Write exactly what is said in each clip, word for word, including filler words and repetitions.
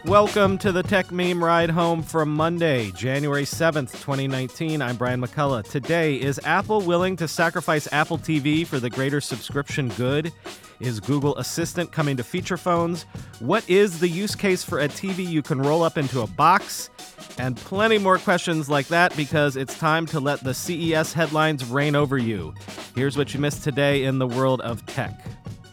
Welcome to the Tech Meme Ride Home from Monday, January seventh, twenty nineteen. I'm Brian McCullough. Today, is Apple willing to sacrifice Apple T V for the greater subscription good? Is Google Assistant coming to feature phones? What is the use case for a T V you can roll up into a box? And plenty more questions like that, because it's time to let the C E S headlines reign over you. Here's what you missed today in the world of tech.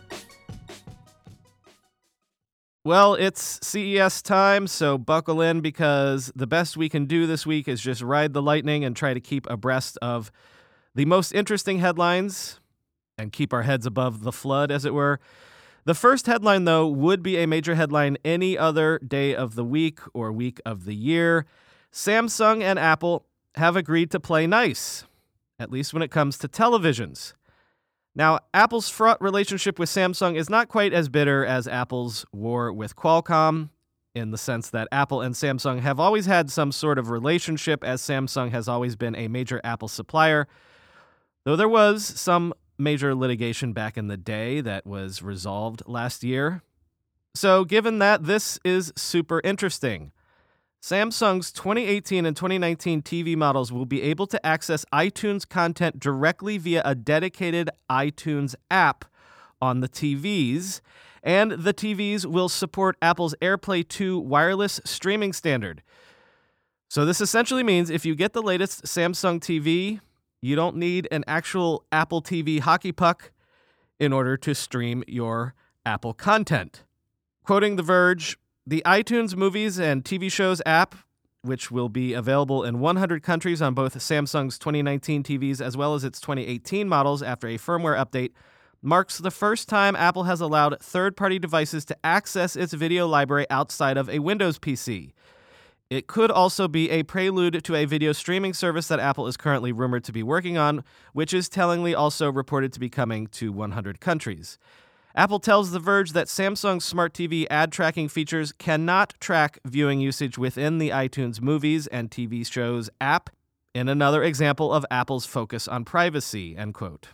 Well, it's C E S time, so buckle in, because the best we can do this week is just ride the lightning and try to keep abreast of the most interesting headlines and keep our heads above the flood, as it were. The first headline, though, would be a major headline any other day of the week or week of the year. Samsung and Apple have agreed to play nice, at least when it comes to televisions. Now, Apple's fraught relationship with Samsung is not quite as bitter as Apple's war with Qualcomm, in the sense that Apple and Samsung have always had some sort of relationship, as Samsung has always been a major Apple supplier, though there was some major litigation back in the day that was resolved last year. So given that, this is super interesting. Samsung's twenty eighteen and twenty nineteen T V models will be able to access iTunes content directly via a dedicated iTunes app on the T Vs, and the T Vs will support Apple's AirPlay two wireless streaming standard. So this essentially means if you get the latest Samsung T V, you don't need an actual Apple T V hockey puck in order to stream your Apple content. Quoting The Verge, the iTunes Movies and T V Shows app, which will be available in one hundred countries on both Samsung's twenty nineteen T Vs as well as its twenty eighteen models after a firmware update, marks the first time Apple has allowed third-party devices to access its video library outside of a Windows P C. It could also be a prelude to a video streaming service that Apple is currently rumored to be working on, which is tellingly also reported to be coming to one hundred countries. Apple tells The Verge that Samsung's Smart T V ad tracking features cannot track viewing usage within the iTunes Movies and T V Shows app, in another example of Apple's focus on privacy, end quote.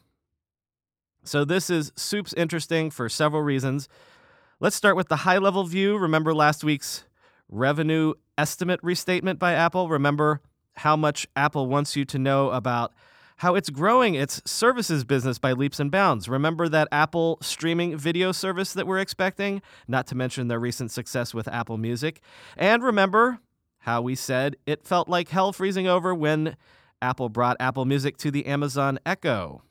So this is soups interesting for several reasons. Let's start with the high-level view. Remember last week's revenue estimate restatement by Apple? Remember how much Apple wants you to know about how it's growing its services business by leaps and bounds. Remember that Apple streaming video service that we're expecting, not to mention their recent success with Apple Music. And remember how we said it felt like hell freezing over when Apple brought Apple Music to the Amazon Echo.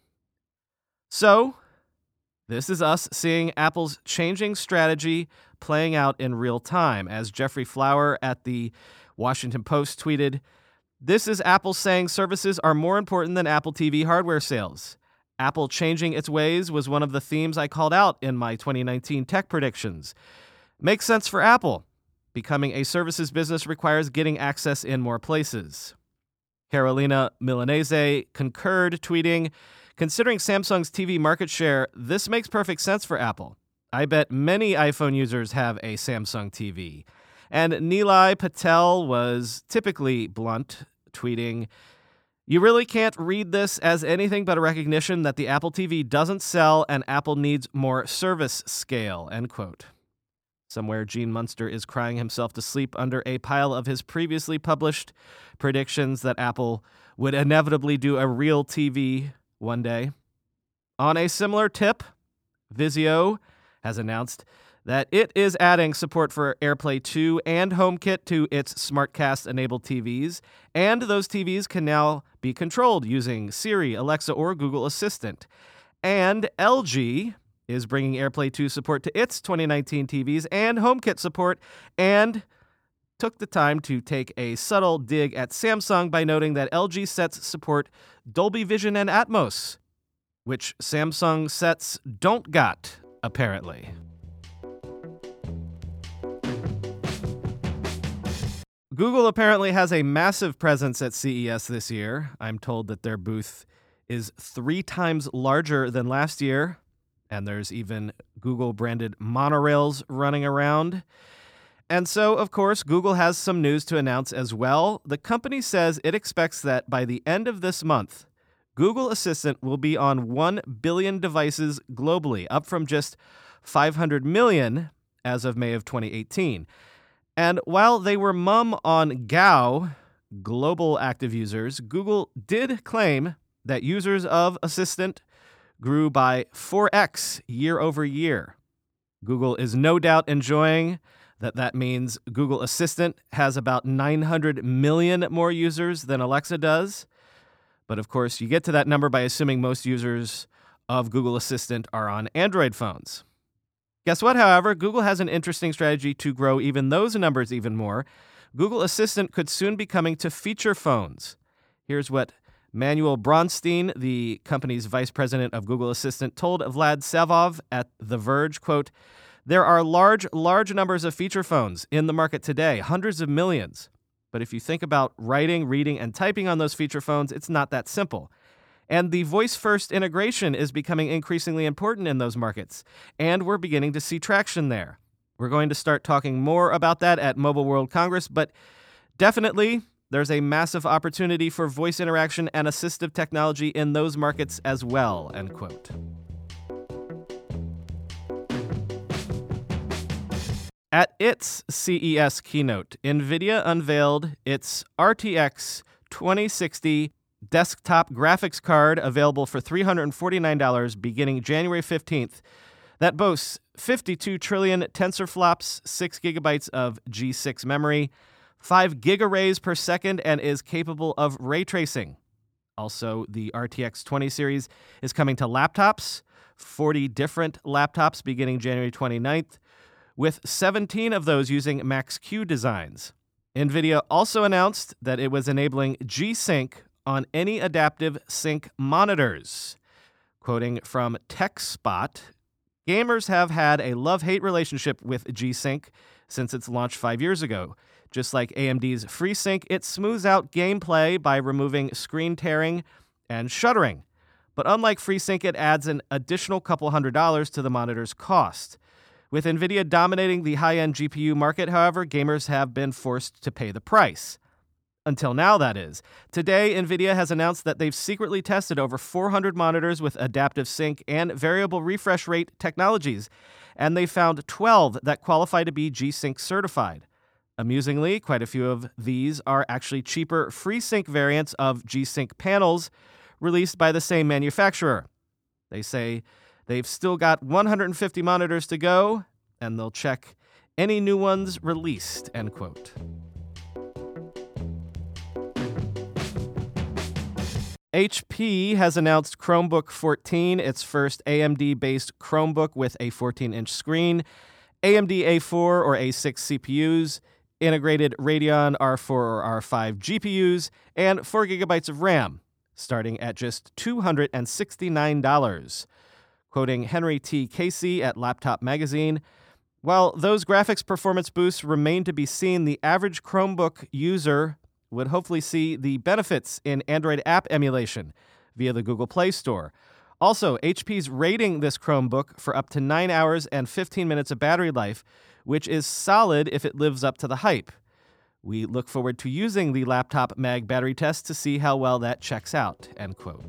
So, this is us seeing Apple's changing strategy playing out in real time. As Jeffrey Flower at the Washington Post tweeted, "This is Apple saying services are more important than Apple T V hardware sales. Apple changing its ways was one of the themes I called out in my twenty nineteen tech predictions. Makes sense for Apple. Becoming a services business requires getting access in more places." Carolina Milanese concurred, tweeting, "Considering Samsung's T V market share, this makes perfect sense for Apple. I bet many iPhone users have a Samsung T V." And Nilay Patel was typically blunt, tweeting, "You really can't read this as anything but a recognition that the Apple T V doesn't sell and Apple needs more service scale," end quote. Somewhere Gene Munster is crying himself to sleep under a pile of his previously published predictions that Apple would inevitably do a real T V one day. On a similar tip, Vizio has announced that it is adding support for AirPlay two and HomeKit to its SmartCast-enabled T Vs, and those T Vs can now be controlled using Siri, Alexa, or Google Assistant. And L G is bringing AirPlay two support to its twenty nineteen T Vs and HomeKit support, and took the time to take a subtle dig at Samsung by noting that L G sets support Dolby Vision and Atmos, which Samsung sets don't got, apparently. Google apparently has a massive presence at C E S this year. I'm told that their booth is three times larger than last year, and there's even Google-branded monorails running around. And so, of course, Google has some news to announce as well. The company says it expects that by the end of this month, Google Assistant will be on one billion devices globally, up from just five hundred million as of May of twenty eighteen. And while they were mum on G A U, global active users, Google did claim that users of Assistant grew by four x year over year. Google is no doubt enjoying that that means Google Assistant has about nine hundred million more users than Alexa does. But of course, you get to that number by assuming most users of Google Assistant are on Android phones. Guess what, however? Google has an interesting strategy to grow even those numbers even more. Google Assistant could soon be coming to feature phones. Here's what Manuel Bronstein, the company's vice president of Google Assistant, told Vlad Savov at The Verge, quote, "There are large, large numbers of feature phones in the market today, hundreds of millions. But if you think about writing, reading, and typing on those feature phones, it's not that simple. And the voice-first integration is becoming increasingly important in those markets, and we're beginning to see traction there. We're going to start talking more about that at Mobile World Congress, but definitely there's a massive opportunity for voice interaction and assistive technology in those markets as well," end quote. At its C E S keynote, NVIDIA unveiled its R T X twenty sixty desktop graphics card available for three hundred forty-nine dollars beginning January fifteenth that boasts fifty-two trillion TensorFlops, six gigabytes of G six memory, five gigarrays per second, and is capable of ray tracing. Also, the R T X twenty series is coming to laptops, forty different laptops beginning January twenty-ninth, with seventeen of those using Max-Q designs. NVIDIA also announced that it was enabling G-Sync on any adaptive sync monitors. Quoting from TechSpot, gamers have had a love-hate relationship with G-Sync since its launch five years ago. Just like A M D's FreeSync, it smooths out gameplay by removing screen tearing and shuddering. But unlike FreeSync, it adds an additional couple hundred dollars to the monitor's cost. With NVIDIA dominating the high-end G P U market, however, gamers have been forced to pay the price. Until now, that is. Today, NVIDIA has announced that they've secretly tested over four hundred monitors with adaptive sync and variable refresh rate technologies, and they found twelve that qualify to be G-Sync certified. Amusingly, quite a few of these are actually cheaper FreeSync variants of G-Sync panels released by the same manufacturer. They say they've still got one hundred fifty monitors to go, and they'll check any new ones released, end quote. H P has announced Chromebook fourteen, its first A M D-based Chromebook with a fourteen-inch screen, A M D A four or A six C P Us, integrated Radeon R four or R five G P Us, and four gigabytes of RAM, starting at just two hundred sixty-nine dollars. Quoting Henry T. Casey at Laptop Magazine, "While those graphics performance boosts remain to be seen, the average Chromebook user would hopefully see the benefits in Android app emulation via the Google Play Store. Also, H P's rating this Chromebook for up to nine hours and fifteen minutes of battery life, which is solid if it lives up to the hype. We look forward to using the Laptop Mag battery test to see how well that checks out," end quote.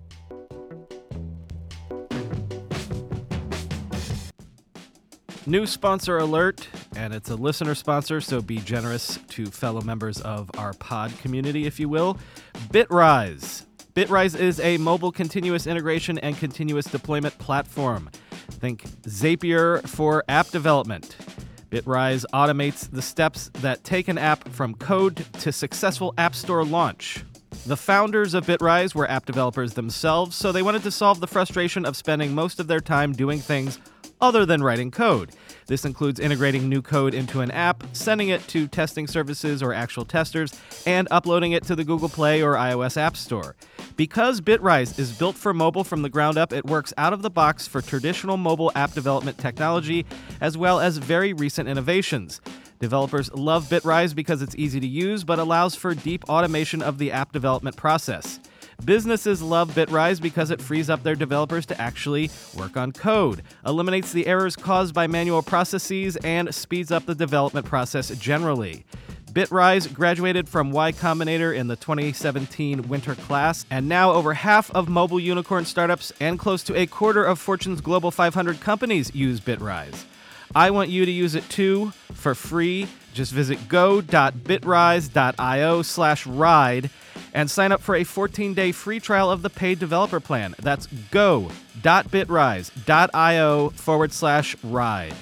New sponsor alert, and it's a listener sponsor, so be generous to fellow members of our pod community, if you will. Bitrise. Bitrise is a mobile continuous integration and continuous deployment platform. Think Zapier for app development. Bitrise automates the steps that take an app from code to successful App Store launch. The founders of Bitrise were app developers themselves, so they wanted to solve the frustration of spending most of their time doing things other than writing code. This includes integrating new code into an app, sending it to testing services or actual testers, and uploading it to the Google Play or iOS App Store. Because Bitrise is built for mobile from the ground up, it works out of the box for traditional mobile app development technology, as well as very recent innovations. Developers love Bitrise because it's easy to use, but allows for deep automation of the app development process. Businesses love Bitrise because it frees up their developers to actually work on code, eliminates the errors caused by manual processes, and speeds up the development process generally. Bitrise graduated from Y Combinator in the twenty seventeen winter class, and now over half of mobile unicorn startups and close to a quarter of Fortune's Global five hundred companies use Bitrise. I want you to use it too for free. Just visit go.bitrise.io slash ride and sign up for a fourteen-day free trial of the paid developer plan. That's go.bitrise.io forward slash ride.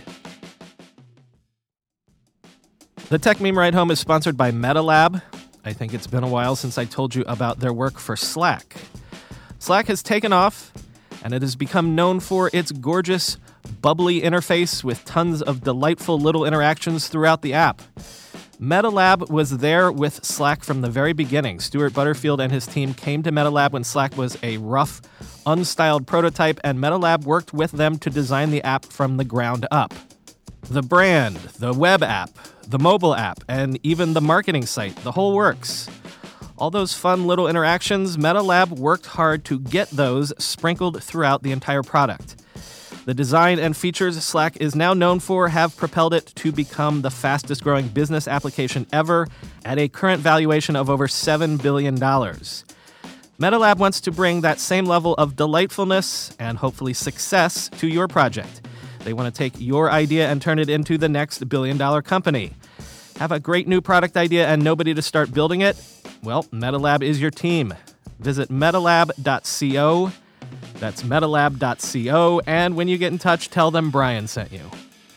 The Tech Meme Ride Home is sponsored by MetaLab. I think it's been a while since I told you about their work for Slack. Slack has taken off, and it has become known for its gorgeous, bubbly interface with tons of delightful little interactions throughout the app. MetaLab was there with Slack from the very beginning. Stuart Butterfield and his team came to MetaLab when Slack was a rough, unstyled prototype, and MetaLab worked with them to design the app from the ground up. The brand, the web app, the mobile app, and even the marketing site, the whole works. All those fun little interactions, MetaLab worked hard to get those sprinkled throughout the entire product. The design and features Slack is now known for have propelled it to become the fastest growing business application ever at a current valuation of over seven billion dollars. MetaLab wants to bring that same level of delightfulness and hopefully success to your project. They want to take your idea and turn it into the next billion-dollar company. Have a great new product idea and nobody to start building it? Well, MetaLab is your team. Visit metalab dot co. That's metalab dot co, and when you get in touch, tell them Brian sent you.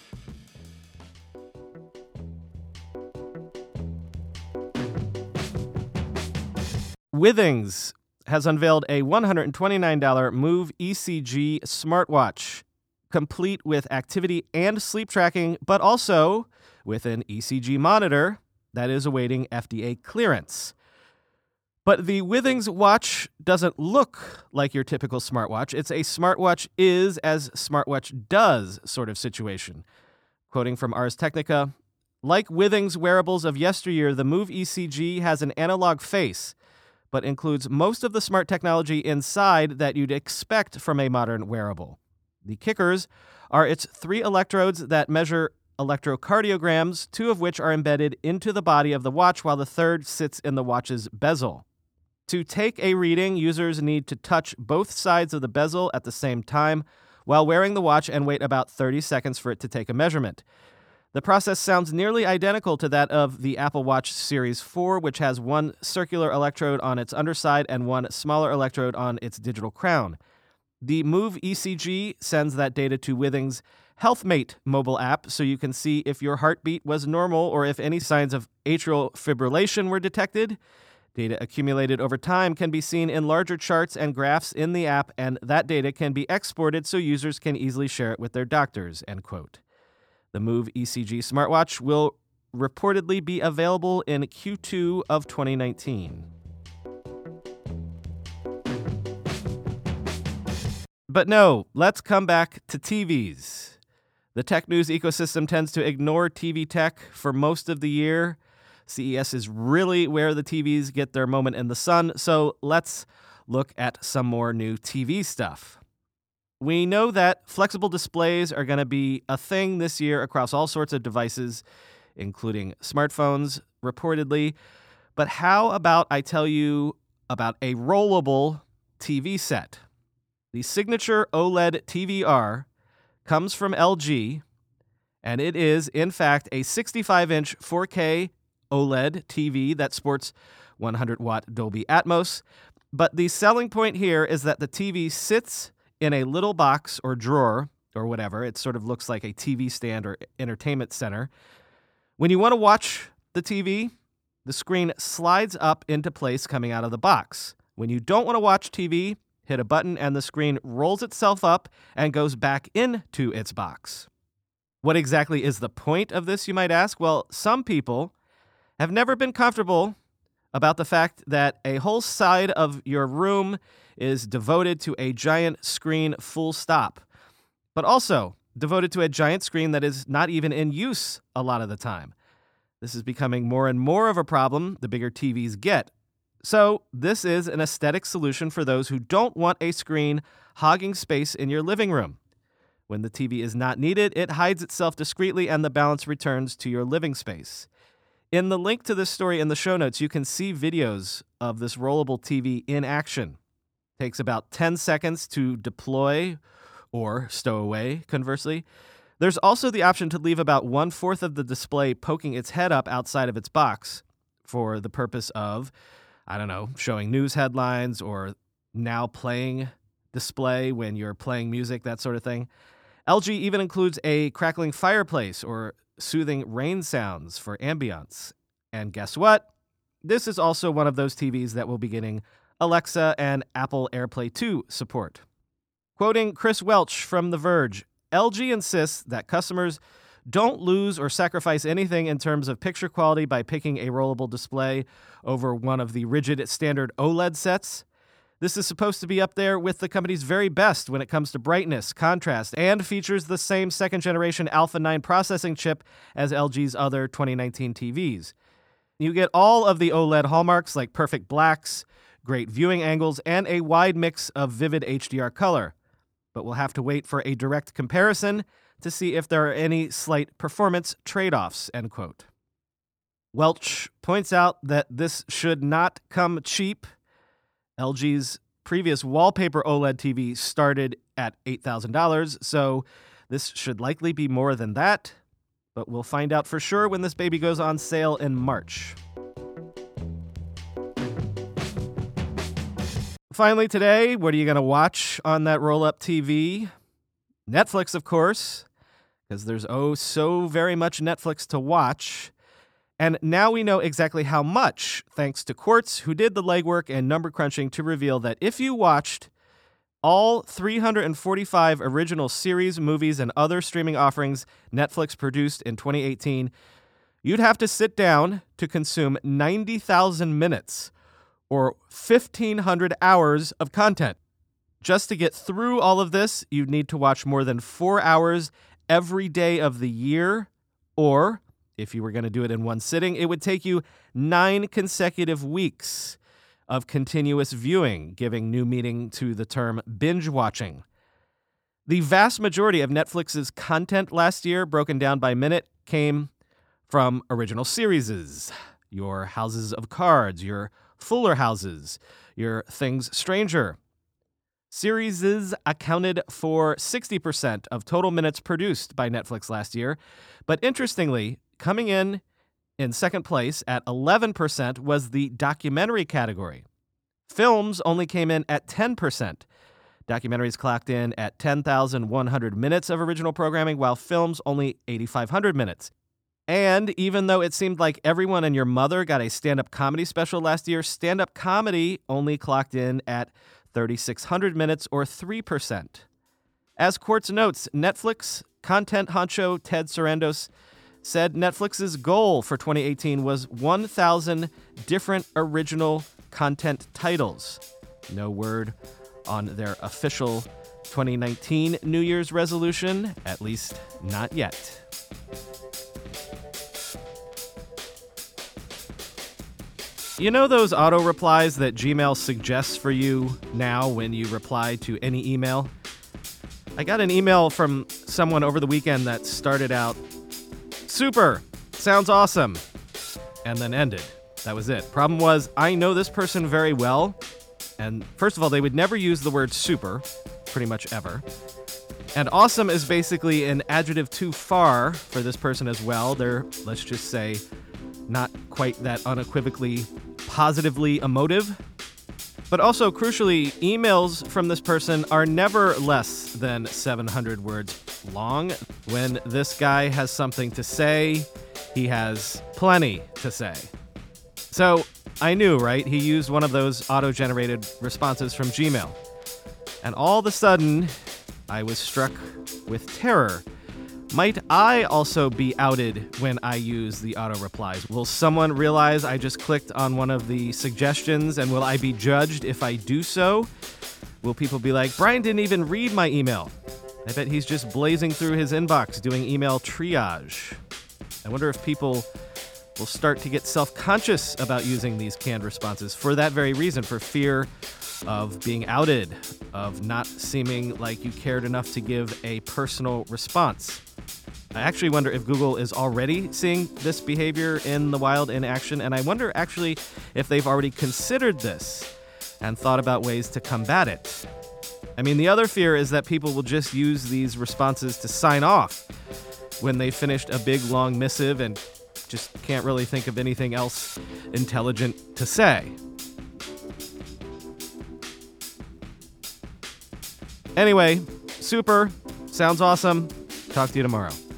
Withings has unveiled a one hundred twenty-nine dollars Move E C G smartwatch, complete with activity and sleep tracking, but also with an E C G monitor that is awaiting F D A clearance. But the Withings watch doesn't look like your typical smartwatch. It's a smartwatch is as smartwatch does sort of situation. Quoting from Ars Technica, like Withings wearables of yesteryear, the Move E C G has an analog face, but includes most of the smart technology inside that you'd expect from a modern wearable. The kickers are its three electrodes that measure electrocardiograms, two of which are embedded into the body of the watch, while the third sits in the watch's bezel. To take a reading, users need to touch both sides of the bezel at the same time while wearing the watch and wait about thirty seconds for it to take a measurement. The process sounds nearly identical to that of the Apple Watch Series four, which has one circular electrode on its underside and one smaller electrode on its digital crown. The Move E C G sends that data to Withings' HealthMate mobile app so you can see if your heartbeat was normal or if any signs of atrial fibrillation were detected. Data accumulated over time can be seen in larger charts and graphs in the app, and that data can be exported so users can easily share it with their doctors, end quote. The Move E C G smartwatch will reportedly be available in Q two of twenty nineteen. But no, let's come back to T Vs. The tech news ecosystem tends to ignore T V tech for most of the year. C E S is really where the T Vs get their moment in the sun, so let's look at some more new T V stuff. We know that flexible displays are going to be a thing this year across all sorts of devices, including smartphones, reportedly. But how about I tell you about a rollable T V set? The Signature OLED T V R comes from L G, and it is, in fact, a sixty-five inch four K OLED T V that sports one hundred watt Dolby Atmos. But the selling point here is that the T V sits in a little box or drawer or whatever. It sort of looks like a T V stand or entertainment center. When you want to watch the T V, the screen slides up into place coming out of the box. When you don't want to watch T V, hit a button and the screen rolls itself up and goes back into its box. What exactly is the point of this, you might ask? Well, some people have never been comfortable about the fact that a whole side of your room is devoted to a giant screen full stop, but also devoted to a giant screen that is not even in use a lot of the time. This is becoming more and more of a problem the bigger T Vs get. So this is an aesthetic solution for those who don't want a screen hogging space in your living room. When the T V is not needed, it hides itself discreetly and the balance returns to your living space. In the link to this story in the show notes, you can see videos of this rollable T V in action. It takes about ten seconds to deploy or stow away, conversely. There's also the option to leave about one-fourth of the display poking its head up outside of its box for the purpose of, I don't know, showing news headlines or now playing display when you're playing music, that sort of thing. L G even includes a crackling fireplace or soothing rain sounds for ambience. And guess what? This is also one of those T Vs that will be getting Alexa and Apple AirPlay two support. Quoting Chris Welch from The Verge, L G insists that customers don't lose or sacrifice anything in terms of picture quality by picking a rollable display over one of the rigid standard OLED sets. This is supposed to be up there with the company's very best when it comes to brightness, contrast, and features the same second-generation Alpha nine processing chip as L G's other twenty nineteen T Vs. You get all of the OLED hallmarks like perfect blacks, great viewing angles, and a wide mix of vivid H D R color. But we'll have to wait for a direct comparison to see if there are any slight performance trade-offs, end quote. Welch points out that this should not come cheap. L G's previous wallpaper OLED T V started at eight thousand dollars, so this should likely be more than that. But we'll find out for sure when this baby goes on sale in March. Finally today, what are you going to watch on that roll-up T V? Netflix, of course, because there's oh so very much Netflix to watch. And now we know exactly how much, thanks to Quartz, who did the legwork and number crunching to reveal that if you watched all three hundred forty-five original series, movies, and other streaming offerings Netflix produced in twenty eighteen, you'd have to sit down to consume ninety thousand minutes or fifteen hundred hours of content. Just to get through all of this, you'd need to watch more than four hours every day of the year, or if you were going to do it in one sitting, it would take you nine consecutive weeks of continuous viewing, giving new meaning to the term binge watching. The vast majority of Netflix's content last year, broken down by minute, came from original series. Your Houses of Cards, your Fuller Houses, your Things Stranger. Series accounted for sixty percent of total minutes produced by Netflix last year, but interestingly, coming in in second place at eleven percent was the documentary category. Films only came in at ten percent. Documentaries clocked in at ten thousand one hundred minutes of original programming, while films only eight thousand five hundred minutes. And even though it seemed like everyone and your mother got a stand-up comedy special last year, stand-up comedy only clocked in at three thousand six hundred minutes, or three percent. As Quartz notes, Netflix content honcho Ted Sarandos said Netflix's goal for twenty eighteen was one thousand different original content titles. No word on their official twenty nineteen New Year's resolution, at least not yet. You know those auto replies that Gmail suggests for you now when you reply to any email? I got an email from someone over the weekend that started out, "Super, sounds awesome," and then ended. That was it. Problem was, I know this person very well, and first of all, they would never use the word super, pretty much ever. And awesome is basically an adjective too far for this person as well. They're, let's just say, not quite that unequivocally positively emotive. But also, crucially, emails from this person are never less than seven hundred words long. When this guy has something to say, he has plenty to say. So I knew, right? He used one of those auto-generated responses from Gmail. And all of a sudden, I was struck with terror. Might I also be outed when I use the auto replies? Will someone realize I just clicked on one of the suggestions, and will I be judged if I do so? Will people be like, Brian didn't even read my email? I bet he's just blazing through his inbox doing email triage. I wonder if people will start to get self-conscious about using these canned responses for that very reason, for fear of being outed, of not seeming like you cared enough to give a personal response. I actually wonder if Google is already seeing this behavior in the wild in action, and I wonder actually if they've already considered this and thought about ways to combat it. I mean, the other fear is that people will just use these responses to sign off when they finished a big, long missive and just can't really think of anything else intelligent to say. Anyway, super. Sounds awesome. Talk to you tomorrow.